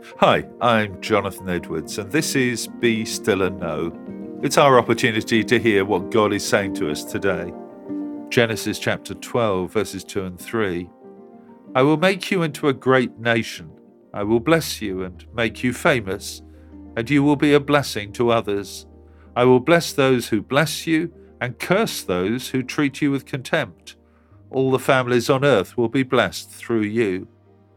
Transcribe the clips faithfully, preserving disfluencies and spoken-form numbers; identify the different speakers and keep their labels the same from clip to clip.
Speaker 1: Hi, I'm Jonathan Edwards, and this is Be Still and Know. It's our opportunity to hear what God is saying to us today. Genesis chapter twelve, verses two and three. I will make you into a great nation. I will bless you and make you famous, and you will be a blessing to others. I will bless those who bless you and curse those who treat you with contempt. All the families on earth will be blessed through you.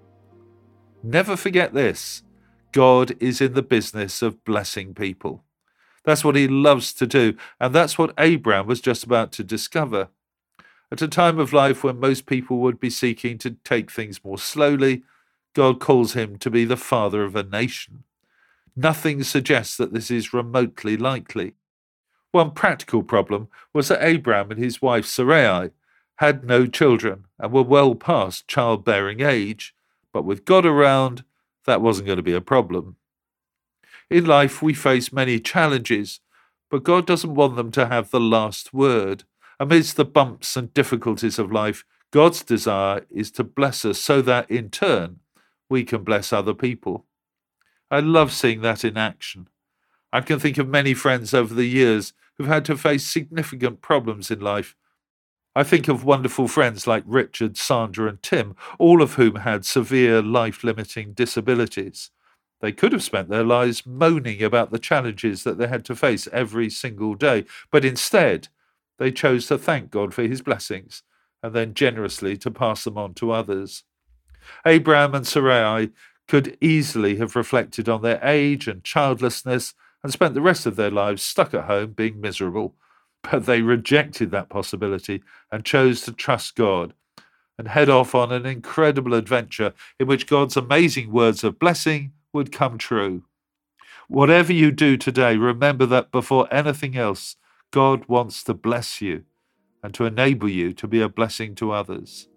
Speaker 1: Never forget this. God is in the business of blessing people. That's what he loves to do, and that's what Abraham was just about to discover. At a time of life when most people would be seeking to take things more slowly, God calls him to be the father of a nation. Nothing suggests that this is remotely likely. One practical problem was that Abraham and his wife Sarai had no children and were well past childbearing age, but with God around, that wasn't going to be a problem. In life, we face many challenges, but God doesn't want them to have the last word. Amidst the bumps and difficulties of life, God's desire is to bless us so that, in turn, we can bless other people. I love seeing that in action. I can think of many friends over the years who've had to face significant problems in life. I think of wonderful friends like Richard, Sandra and Tim, all of whom had severe life-limiting disabilities. They could have spent their lives moaning about the challenges that they had to face every single day, but instead they chose to thank God for his blessings and then generously to pass them on to others. Abraham and Sarai could easily have reflected on their age and childlessness and spent the rest of their lives stuck at home being miserable. But they rejected that possibility and chose to trust God and head off on an incredible adventure in which God's amazing words of blessing would come true. Whatever you do today, remember that before anything else, God wants to bless you and to enable you to be a blessing to others.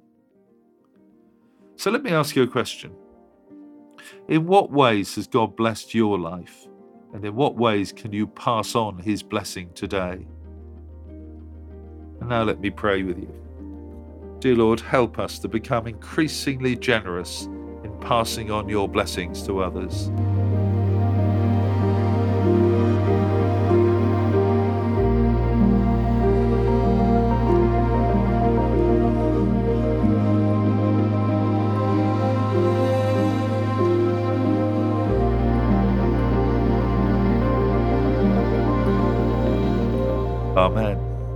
Speaker 1: So let me ask you a question. In what ways has God blessed your life? And in what ways can you pass on his blessing today? And now let me pray with you. Dear Lord, help us to become increasingly generous in passing on your blessings to others. Amen.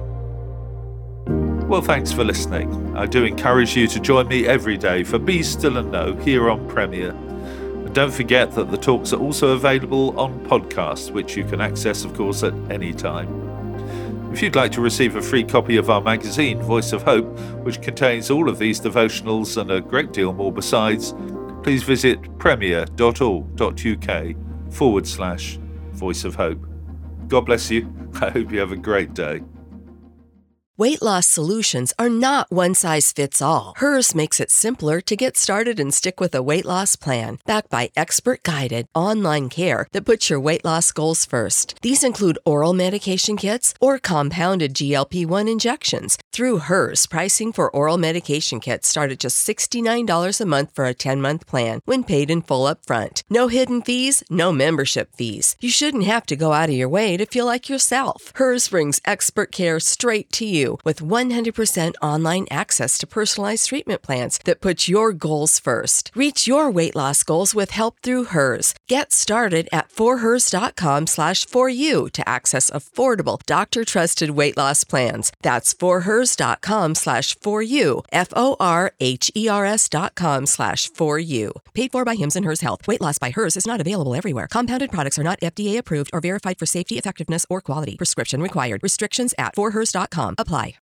Speaker 1: Well, thanks for listening. I do encourage you to join me every day for Be Still and Know here on Premier. And don't forget that the talks are also available on podcasts, which you can access, of course, at any time. If you'd like to receive a free copy of our magazine, Voice of Hope, which contains all of these devotionals and a great deal more besides, please visit premier.org.uk forward slash Voice of Hope. God bless you. I hope you have a great day.
Speaker 2: Weight loss solutions are not one size fits all. Hers makes it simpler to get started and stick with a weight loss plan, backed by expert-guided online care that puts your weight loss goals first. These include oral medication kits or compounded G L P one injections. Through Hers, pricing for oral medication kits start at just sixty-nine dollars a month for a ten-month plan when paid in full upfront. No hidden fees, no membership fees. You shouldn't have to go out of your way to feel like yourself. Hers brings expert care straight to you with one hundred percent online access to personalized treatment plans that put your goals first. Reach your weight loss goals with help through Hers. Get started at forhers.com slash for you to access affordable, doctor-trusted weight loss plans. That's forhers.com slash for you, F-O-R-H-E-R-S dot com slash for you. Paid for by Hims and Hers Health. Weight loss by Hers is not available everywhere. Compounded products are not F D A approved or verified for safety, effectiveness, or quality. Prescription required. Restrictions at forhers dot com apply.